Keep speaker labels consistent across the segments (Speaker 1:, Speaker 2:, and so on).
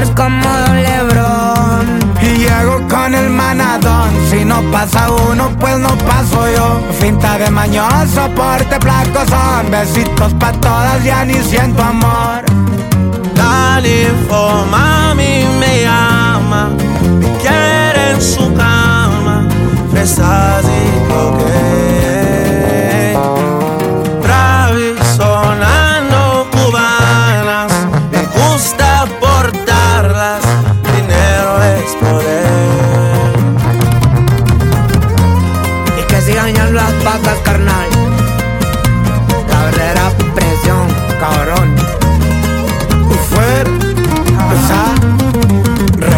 Speaker 1: Lakers como Don LeBron.
Speaker 2: Y llego con el manadón. Si no pasa uno, pues no paso yo. Finta de mañoso, porte placosón. Besitos pa' todas, ya ni siento amor.
Speaker 3: La ninfo, mami me llama, me quiere en su cama, fresas y coque. Travis sonando cubanas, me gusta portarlas, dinero es poder.
Speaker 1: Y que sigan ya las vacas, carnal. La verdadera presión, cabrón.
Speaker 2: Fuera, esa, re.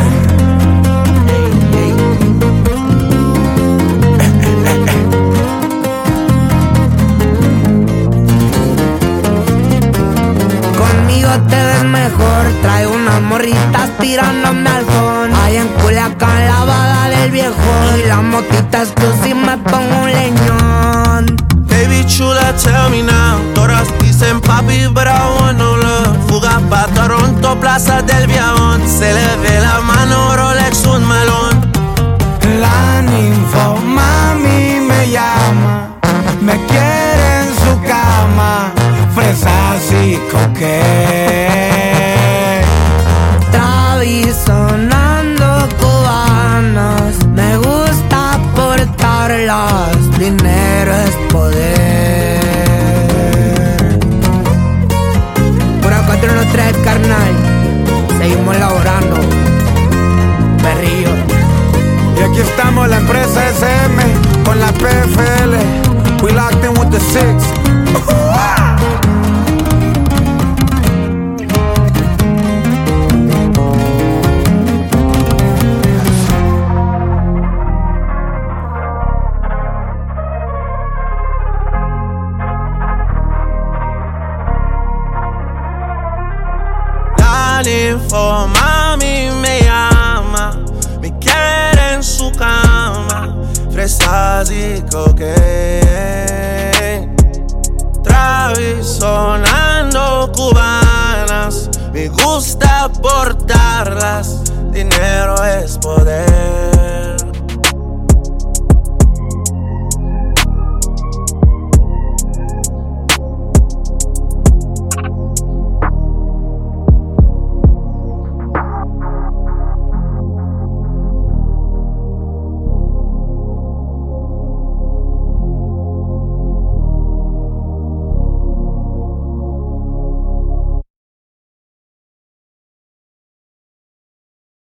Speaker 1: Conmigo te ves mejor. Traigo unas morritas tirándome al phone. Allá en Culiacán, la vaga del viejo. Y la motita es tú si me pongo un leñón.
Speaker 3: Baby chula, tell me now. Todas dicen papi, but I want no love. Fuga pa' Toronto, Plaza del Viajón. Se le ve la mano, Rolex, un melón.
Speaker 2: La ninfo, mami me llama, me quiere en su cama, fresas y coque.
Speaker 1: Travis sonando cubanas, me gusta portarlas, dinero es poder. Pura 413, carnal, seguimos laborando, perrillo.
Speaker 2: Y aquí estamos, la empresa SM, con la PFL. We locked in with the six.
Speaker 3: La ninfo, mami me llama, me quiere en su cama, fresas y coque. Travis sonando cubanas, me gusta portarlas, dinero es poder.